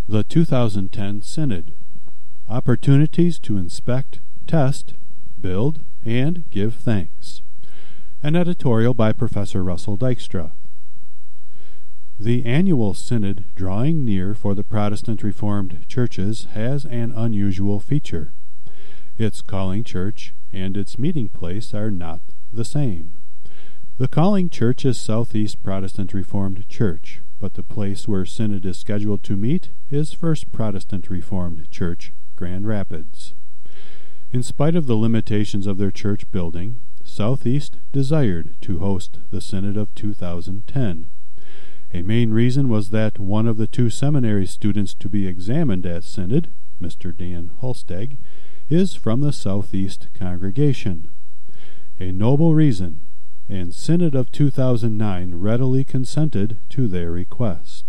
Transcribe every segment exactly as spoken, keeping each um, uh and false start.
The two thousand ten Synod. Opportunities to inspect, test, build, and give thanks. An editorial by Professor Russell Dykstra. The annual Synod drawing near for the Protestant Reformed churches has an unusual feature. Its calling church and its meeting place are not the same. The calling church is Southeast Protestant Reformed Church, but the place where Synod is scheduled to meet is First Protestant Reformed Church, Grand Rapids. In spite of the limitations of their church building, Southeast desired to host the Synod of two thousand ten. A main reason was that one of the two seminary students to be examined at Synod, Mister Dan Hulsteg, is from the Southeast congregation. A noble reason, and Synod of two thousand nine readily consented to their request.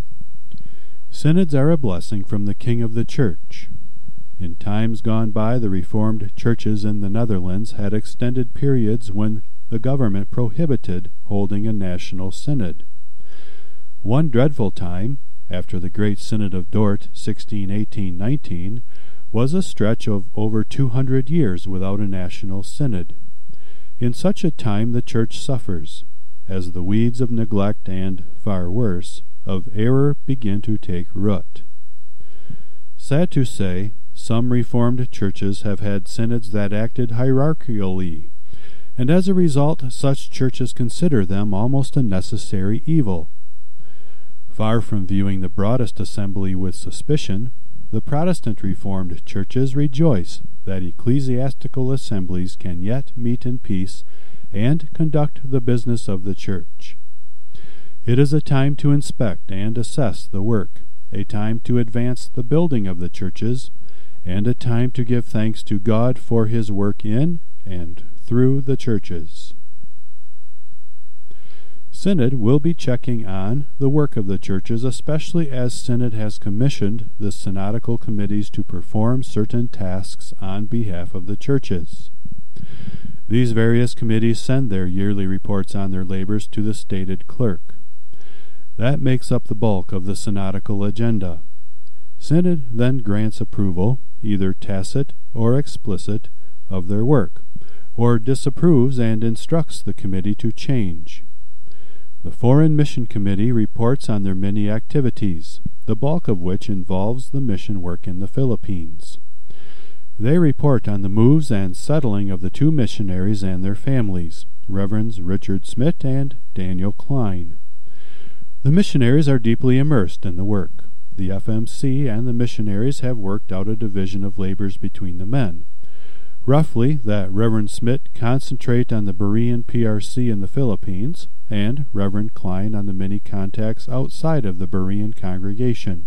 Synods are a blessing from the King of the Church. In times gone by, the Reformed churches in the Netherlands had extended periods when the government prohibited holding a national synod. One dreadful time, after the Great Synod of Dort, sixteen eighteen nineteen, was a stretch of over two hundred years without a national synod. In such a time the Church suffers, as the weeds of neglect and, far worse, of error begin to take root. Sad to say, some Reformed churches have had synods that acted hierarchically, and as a result such churches consider them almost a necessary evil. Far from viewing the broadest assembly with suspicion, the Protestant Reformed churches rejoice that ecclesiastical assemblies can yet meet in peace and conduct the business of the church. It is a time to inspect and assess the work, a time to advance the building of the churches, and a time to give thanks to God for His work in and through the churches. Synod will be checking on the work of the churches, especially as Synod has commissioned the synodical committees to perform certain tasks on behalf of the churches. These various committees send their yearly reports on their labors to the stated clerk. That makes up the bulk of the synodical agenda. Synod then grants approval, either tacit or explicit, of their work, or disapproves and instructs the committee to change. The Foreign Mission Committee reports on their many activities, the bulk of which involves the mission work in the Philippines. They report on the moves and settling of the two missionaries and their families, Reverends Richard Smith and Daniel Klein. The missionaries are deeply immersed in the work. The F M C and the missionaries have worked out a division of labors between the men. Roughly, that Reverend Smith concentrate on the Berean P R C in the Philippines, and Reverend Klein on the many contacts outside of the Berean congregation.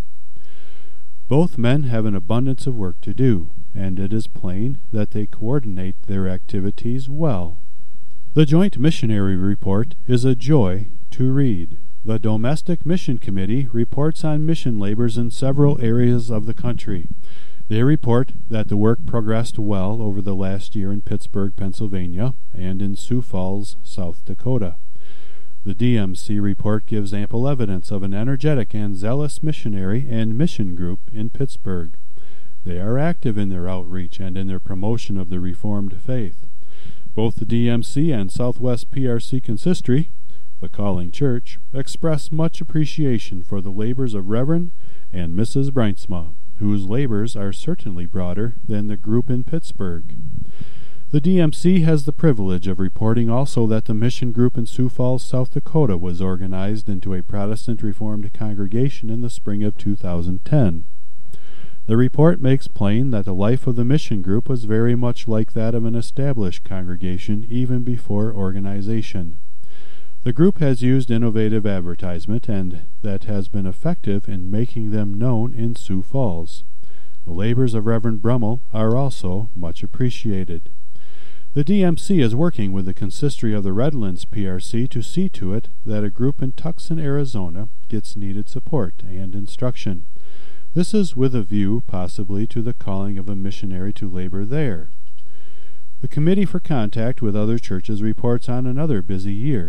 Both men have an abundance of work to do, and it is plain that they coordinate their activities well. The Joint Missionary Report is a joy to read. The Domestic Mission Committee reports on mission labors in several areas of the country. They report that the work progressed well over the last year in Pittsburgh, Pennsylvania, and in Sioux Falls, South Dakota. The D M C report gives ample evidence of an energetic and zealous missionary and mission group in Pittsburgh. They are active in their outreach and in their promotion of the Reformed faith. Both the D M C and Southwest P R C Consistory, the Calling Church, express much appreciation for the labors of Reverend and Missus Breinsma, whose labors are certainly broader than the group in Pittsburgh. The D M C has the privilege of reporting also that the mission group in Sioux Falls, South Dakota was organized into a Protestant Reformed congregation in the spring of two thousand ten. The report makes plain that the life of the mission group was very much like that of an established congregation even before organization. The group has used innovative advertisement, and that has been effective in making them known in Sioux Falls. The labors of Reverend Brummel are also much appreciated. The D M C is working with the consistory of the Redlands P R C to see to it that a group in Tucson, Arizona gets needed support and instruction. This is with a view, possibly, to the calling of a missionary to labor there. The Committee for Contact with Other Churches reports on another busy year.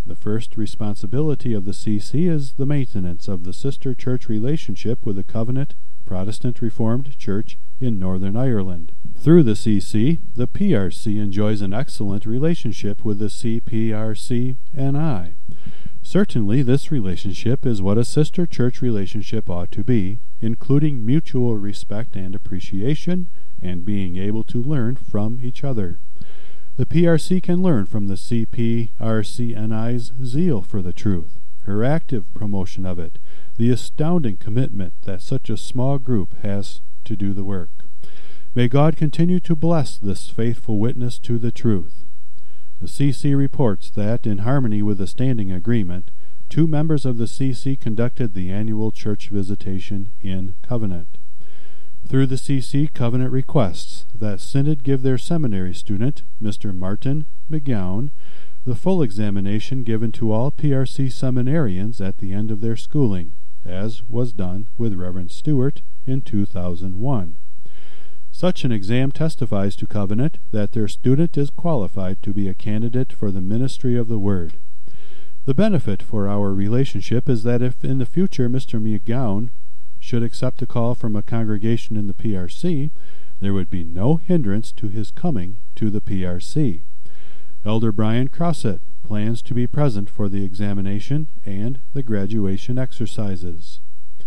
The first responsibility of the C C is the maintenance of the sister church relationship with the Covenant Protestant Reformed Church in Northern Ireland. Through the C C, the P R C enjoys an excellent relationship with the C P R C N I. Certainly, this relationship is what a sister church relationship ought to be, including mutual respect and appreciation, and being able to learn from each other. The P R C can learn from the C P R C N I's zeal for the truth, her active promotion of it, the astounding commitment that such a small group has to do the work. May God continue to bless this faithful witness to the truth. The C C reports that, in harmony with the standing agreement, two members of the C C conducted the annual church visitation in Covenant. Through the C C, Covenant requests that Synod give their seminary student, Mister Martin McGowan, the full examination given to all P R C seminarians at the end of their schooling, as was done with Reverend Stewart in two thousand one. Such an exam testifies to Covenant that their student is qualified to be a candidate for the ministry of the Word. The benefit for our relationship is that if in the future Mister McGowan should accept a call from a congregation in the P R C, there would be no hindrance to his coming to the P R C. Elder Brian Crossett plans to be present for the examination and the graduation exercises.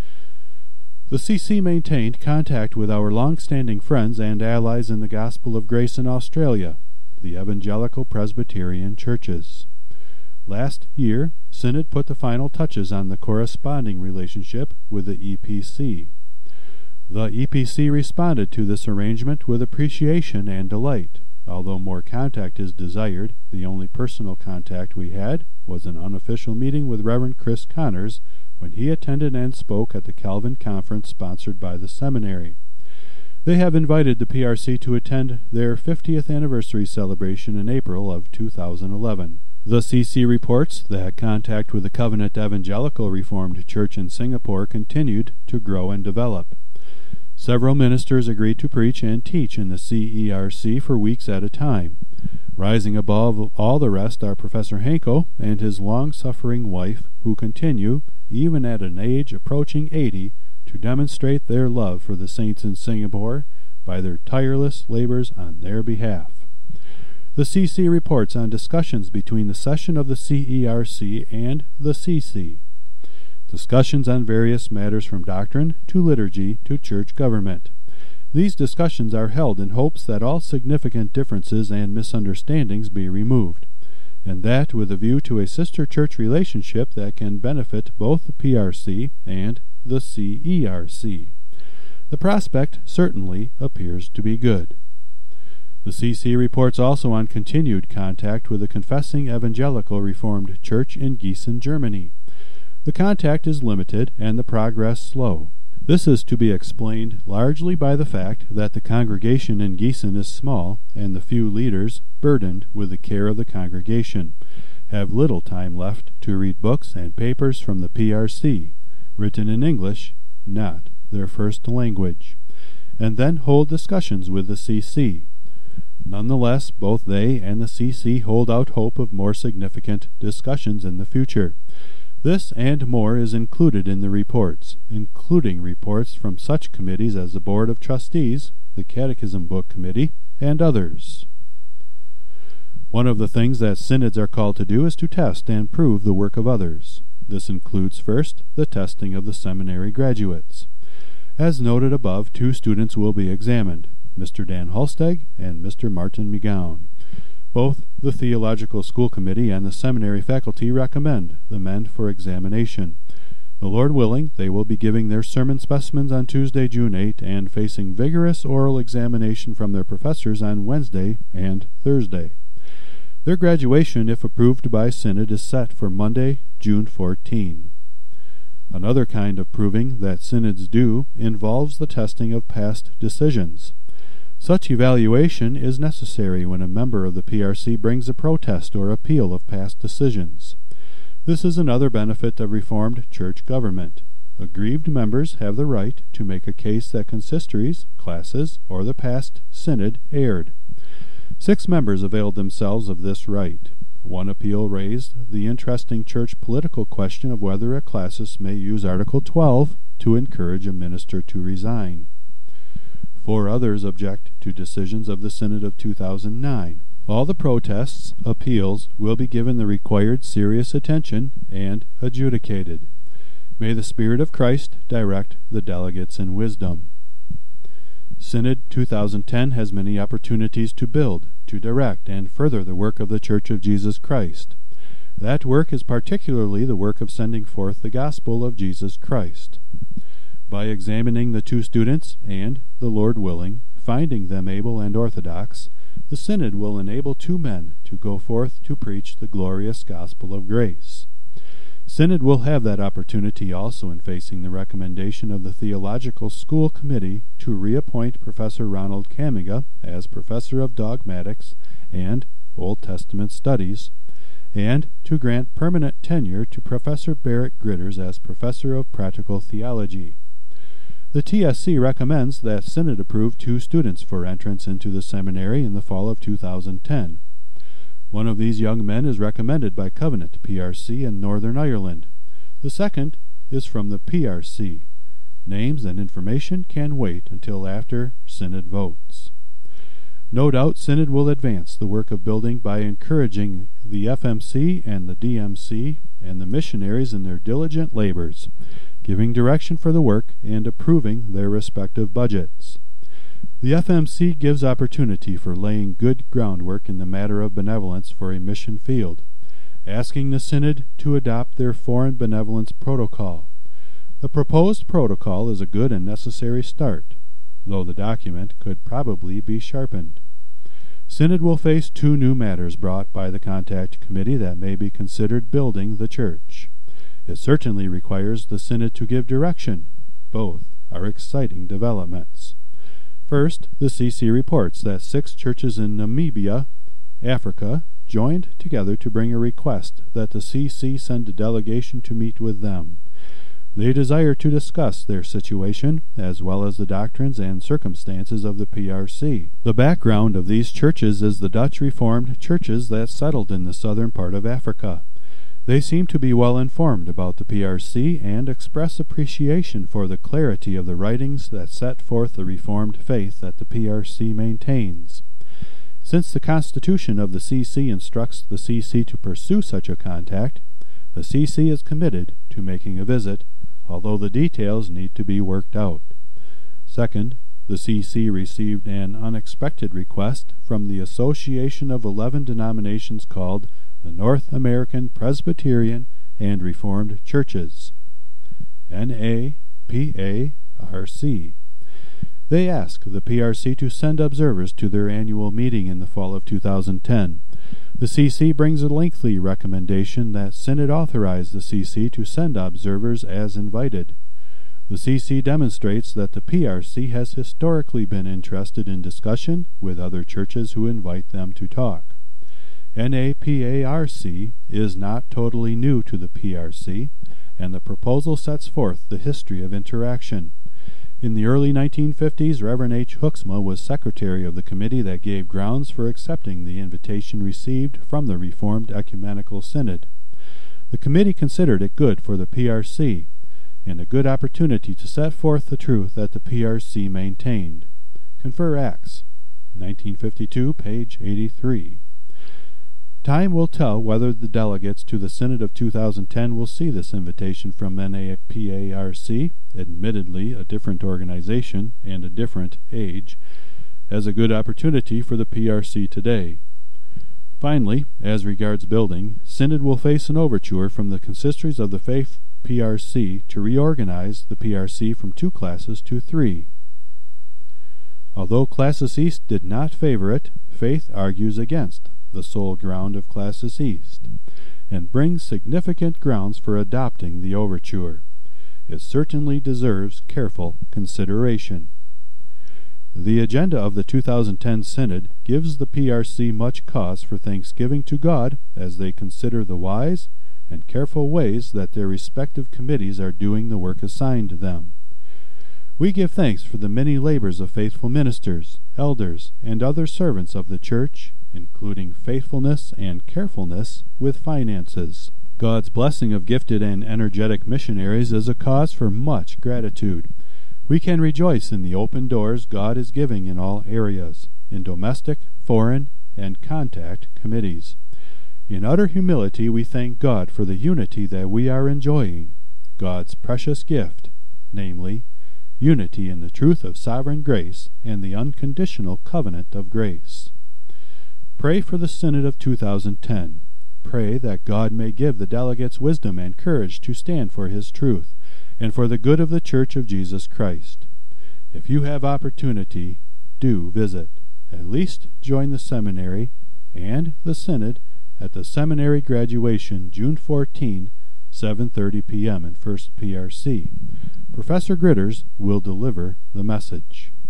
The C C maintained contact with our long-standing friends and allies in the Gospel of Grace in Australia, the Evangelical Presbyterian Churches. Last year, Synod put the final touches on the corresponding relationship with the E P C. The E P C responded to this arrangement with appreciation and delight. Although more contact is desired, the only personal contact we had was an unofficial meeting with Reverend Chris Connors when he attended and spoke at the Calvin Conference sponsored by the seminary. They have invited the P R C to attend their fiftieth anniversary celebration in April of two thousand eleven. The C C reports that contact with the Covenant Evangelical Reformed Church in Singapore continued to grow and develop. Several ministers agreed to preach and teach in the C E R C for weeks at a time. Rising above all the rest are Professor Hanko and his long-suffering wife, who continue, even at an age approaching eighty, to demonstrate their love for the saints in Singapore by their tireless labors on their behalf. The C C reports on discussions between the session of the C E R C and the C C. Discussions on various matters from doctrine to liturgy to church government. These discussions are held in hopes that all significant differences and misunderstandings be removed, and that with a view to a sister church relationship that can benefit both the P R C and the C E R C. The prospect certainly appears to be good. The C C reports also on continued contact with the Confessing Evangelical Reformed Church in Gießen, Germany. The contact is limited and the progress slow. This is to be explained largely by the fact that the congregation in Gießen is small and the few leaders, burdened with the care of the congregation, have little time left to read books and papers from the P R C, written in English, not their first language, and then hold discussions with the C C. Nonetheless, both they and the C C hold out hope of more significant discussions in the future. This and more is included in the reports, including reports from such committees as the Board of Trustees, the Catechism Book Committee, and others. One of the things that synods are called to do is to test and prove the work of others. This includes, first, the testing of the seminary graduates. As noted above, two students will be examined, Mister Dan Halsteg and Mister Martin McGowan. Both the Theological School Committee and the seminary faculty recommend the men for examination. The Lord willing, they will be giving their sermon specimens on Tuesday, June eighth, and facing vigorous oral examination from their professors on Wednesday and Thursday. Their graduation, if approved by Synod, is set for Monday, June fourteenth. Another kind of proving that synods do involves the testing of past decisions. Such evaluation is necessary when a member of the P R C brings a protest or appeal of past decisions. This is another benefit of Reformed church government. Aggrieved members have the right to make a case that consistories, classes, or the past synod erred. Six members availed themselves of this right. One appeal raised the interesting church political question of whether a classis may use Article twelve to encourage a minister to resign. Four others object to decisions of the Synod of two thousand nine. All the protests, appeals, will be given the required serious attention and adjudicated. May the Spirit of Christ direct the delegates in wisdom. Synod two thousand ten has many opportunities to build, to direct, and further the work of the Church of Jesus Christ. That work is particularly the work of sending forth the gospel of Jesus Christ. By examining the two students, and, the Lord willing, finding them able and orthodox, the Synod will enable two men to go forth to preach the glorious gospel of grace. Synod will have that opportunity also in facing the recommendation of the Theological School Committee to reappoint Professor Ronald Kamiga as Professor of Dogmatics and Old Testament Studies, and to grant permanent tenure to Professor Barrett Gritters as Professor of Practical Theology. The T S C recommends that Synod approve two students for entrance into the seminary in the fall of two thousand ten. One of these young men is recommended by Covenant P R C in Northern Ireland. The second is from the P R C. Names and information can wait until after Synod votes. No doubt Synod will advance the work of building by encouraging the F M C and the D M C and the missionaries in their diligent labors, giving direction for the work and approving their respective budgets. The F M C gives opportunity for laying good groundwork in the matter of benevolence for a mission field, asking the Synod to adopt their foreign benevolence protocol. The proposed protocol is a good and necessary start, though the document could probably be sharpened. Synod will face two new matters brought by the Contact Committee that may be considered building the Church. It certainly requires the Synod to give direction. Both are exciting developments. First, the C C reports that six churches in Namibia, Africa, joined together to bring a request that the C C send a delegation to meet with them. They desire to discuss their situation, as well as the doctrines and circumstances of the P R C. The background of these churches is the Dutch Reformed churches that settled in the southern part of Africa. They seem to be well informed about the P R C and express appreciation for the clarity of the writings that set forth the Reformed faith that the P R C maintains. Since the Constitution of the C C instructs the C C to pursue such a contact, the C C is committed to making a visit, although the details need to be worked out. Second, the C C received an unexpected request from the Association of Eleven Denominations called the North American Presbyterian and Reformed Churches, N A P A R C. They ask the P R C to send observers to their annual meeting in the fall of two thousand ten. The C C brings a lengthy recommendation that Synod authorize the C C to send observers as invited. The C C demonstrates that the P R C has historically been interested in discussion with other churches who invite them to talk. N A P A R C is not totally new to the P R C, and the proposal sets forth the history of interaction. In the early nineteen fifties, Reverend H. Hooksma was secretary of the committee that gave grounds for accepting the invitation received from the Reformed Ecumenical Synod. The committee considered it good for the P R C, and a good opportunity to set forth the truth that the P R C maintained. Confer Acts, nineteen fifty-two, page eighty-three. Time will tell whether the delegates to the Synod of two thousand ten will see this invitation from N A P A R C, admittedly a different organization and a different age, as a good opportunity for the P R C today. Finally, as regards building, Synod will face an overture from the consistories of the Faith P R C to reorganize the P R C from two classes to three. Although Classis East did not favor it, Faith argues against the sole ground of Classis East, and brings significant grounds for adopting the overture. It certainly deserves careful consideration. The agenda of the two thousand ten Synod gives the P R C much cause for thanksgiving to God as they consider the wise and careful ways that their respective committees are doing the work assigned them. We give thanks for the many labors of faithful ministers, elders, and other servants of the Church, including faithfulness and carefulness with finances. God's blessing of gifted and energetic missionaries is a cause for much gratitude. We can rejoice in the open doors God is giving in all areas, in domestic, foreign, and contact committees. In utter humility we thank God for the unity that we are enjoying, God's precious gift, namely, unity in the truth of sovereign grace and the unconditional covenant of grace. Pray for the Synod of two thousand ten. Pray that God may give the delegates wisdom and courage to stand for His truth, and for the good of the Church of Jesus Christ. If you have opportunity, do visit. At least join the seminary and the Synod at the seminary graduation June fourteenth, seven thirty p m in First P R C. Professor Gritters will deliver the message.